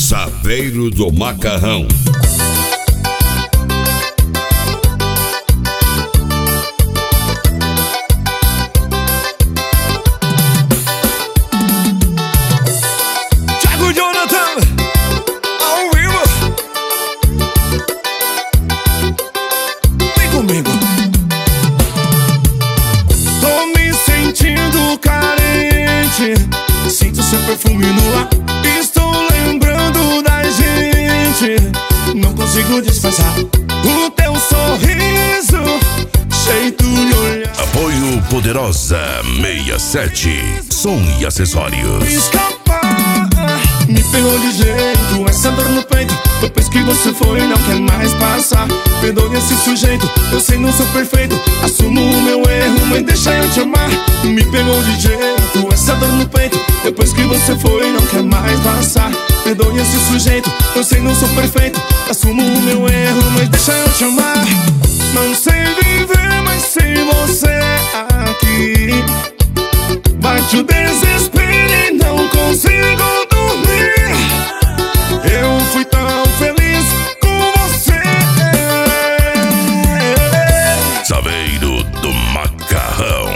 Saveiro do Macarrão. Thiago Jonathan, ao vivo. Vem comigo. Tô me sentindo carente, sinto seu perfume no ar. Estou lembrando da gente, não consigo disfarçar o teu sorriso, jeito de olhar. Apoio Poderosa 67, som e acessórios. Escapar, me pegou de jeito, essa dor no peito. Depois que você foi, não quer mais passar. Perdoe esse sujeito, eu sei não sou perfeito. Assumo o meu erro, mas deixa eu te amar. Me pegou de jeito, essa dor no peito. Depois que você foi, não quer mais passar. Perdoe esse sujeito, eu sei não sou perfeito. Assumo o meu erro, mas deixa eu te amar. Não sei viver, mas sem você aqui. Bate o desespero e não consigo dormir. Eu fui tão feliz com você. Saveiro do Macarrão.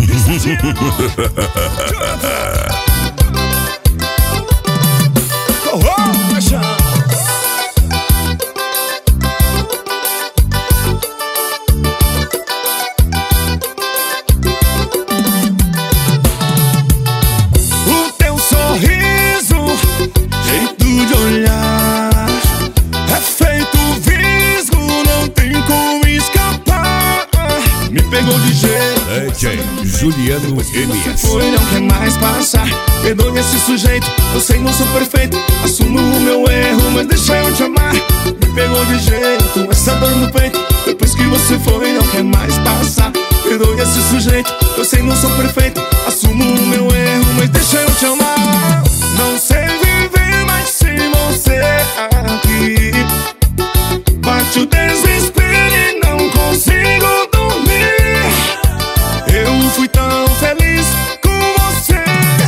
O teu sorriso, jeito de olhar, é feito visgo, não tem como escapar. Me pegou de jeito, DJ Juliano MS. foi, não quer mais passar. Perdoe esse sujeito, eu sei não sou perfeito. Assumo o meu erro, mas deixa eu te amar. Me pegou de jeito, essa dor no peito. Depois que você foi, não quer mais passar. Perdoe esse sujeito, eu sei não sou perfeito. Assumo o meu erro, mas deixa eu te amar. Não sei viver mais sem você aqui. Bate o desespero e não consigo dormir. Eu fui tão feliz com você.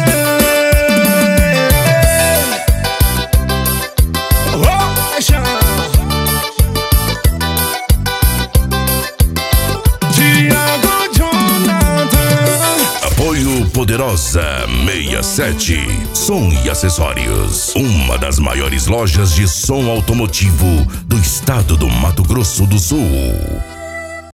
Thiago Jonathan. Apoio Poderosa 67, som e acessórios. Uma das maiores lojas de som automotivo do estado do Mato Grosso do Sul.